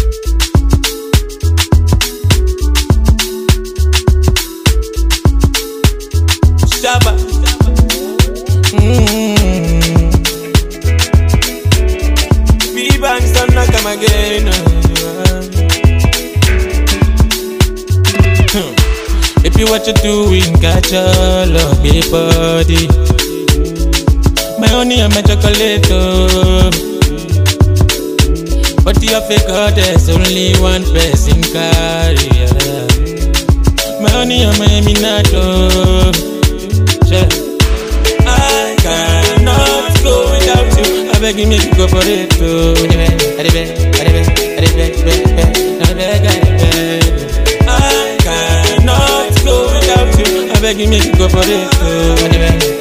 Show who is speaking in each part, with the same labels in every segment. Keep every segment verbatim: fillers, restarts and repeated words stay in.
Speaker 1: Shabba. Mm. B-Banks don't knock come again. If you what you doing, catch all of your body. My honey and my chocolate. Oh. But you fake out, there's only one person carry. Yeah. My honey and my minato. I cannot go without you. I beg you, make you go for it too. I cannot go without you. I beg you, make you go for it too.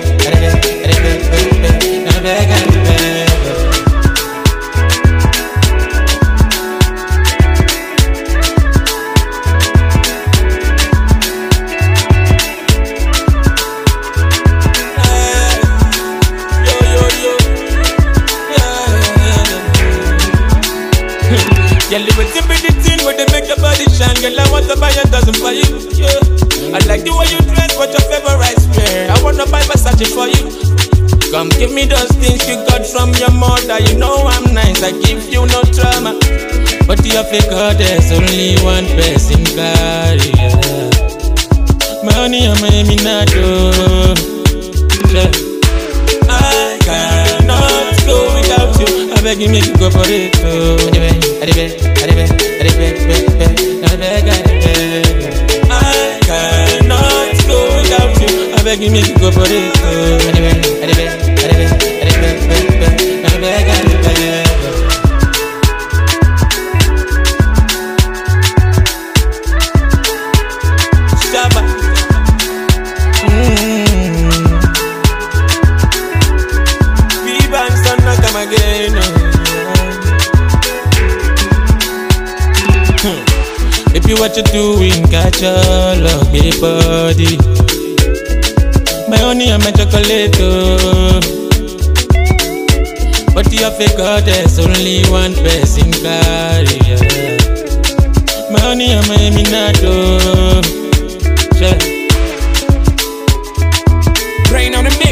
Speaker 1: Girl, you will tip the thing where they make your body shine. Girl, I want to buy a dozen for you, yeah. I like the way you dress, what your favorite wear. I want to buy Versace for you. Come give me those things you got from your mother. You know I'm nice, I give you no trauma. But you fake out, there's only one person carry, yeah. My honey and my minato, yeah. I cannot go without you. I beg you, make you go for it too. I cannot go without you. I beg you, make you go for it too. Shabba. Mm. B-Banks don't knock come again. If you what you doing, catch all of your body. My honey and my chocolate. Oh. But you fake out, there's only one person carry. Yeah. My honey and my minato. Yeah. Brain on the